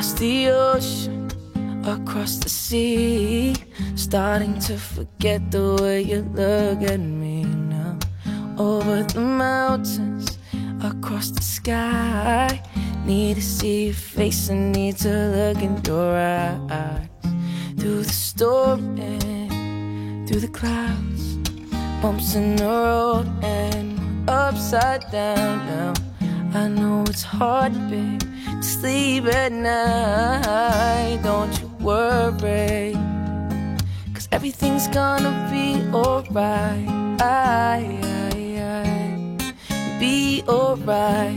across the ocean, across the sea, starting to forget the way you look at me now. Over the mountains, across the sky, need to see your face and need to look in your eyes. Through the storm and through the clouds, bumps in the road and we're upside down now. I know it's hard, babe, to sleep at night. Don't you worry, 'cause everything's gonna be alright. Be alright.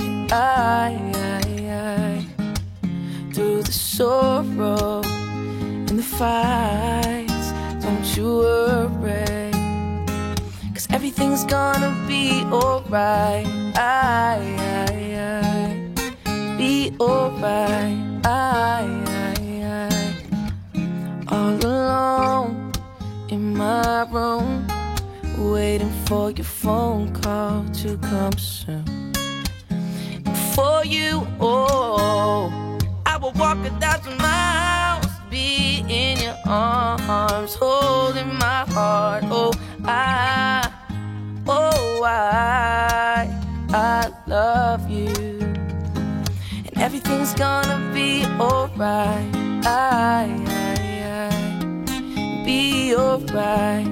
Through the sorrow and the fights, don't you worry, 'cause everything's gonna be alright. Be alright. All alone in my room, waiting for your phone call to come soon. For you, oh, I will walk 1,000 miles, be in your arms, holding my heart. Oh, I love you, and everything's gonna be alright. Be alright.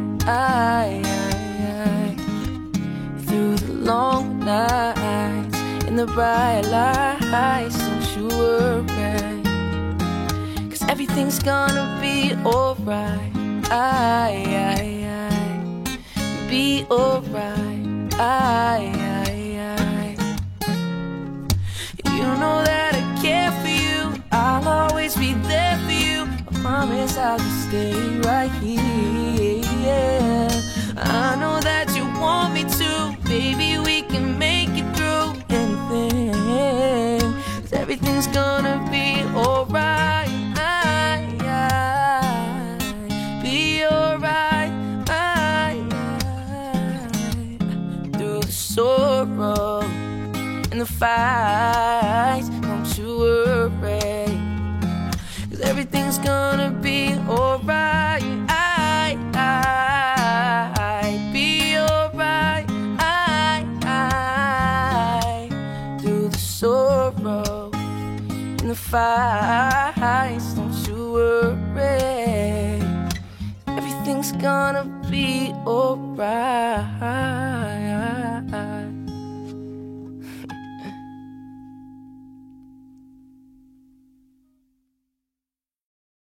Through the long nights and the bright lights, don't you worry, 'cause everything's gonna be alright. Be alright. You know that I care for you, I'll always be there for you. I promise I'll just stay right here. I know that you want me to, baby, we can make it through anything, 'cause everything's gonna be alright. Be alright. Through the sorrow and the fights, don't you worry, 'cause everything's gonna be alright. Be alright. Through the sorrow and the fights, don't you worry, everything's gonna be alright.